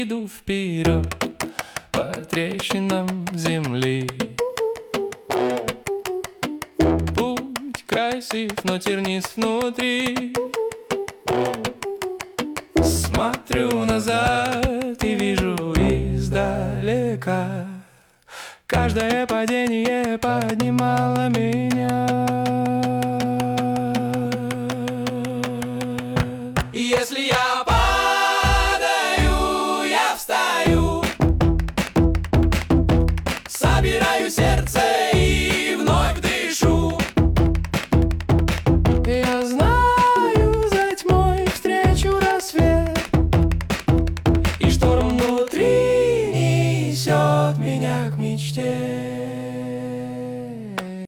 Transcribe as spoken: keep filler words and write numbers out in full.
Иду вперед по трещинам земли. Путь красив, но тернист внутри. Смотрю назад и вижу издалека. Каждое падение поднимало меня. Если я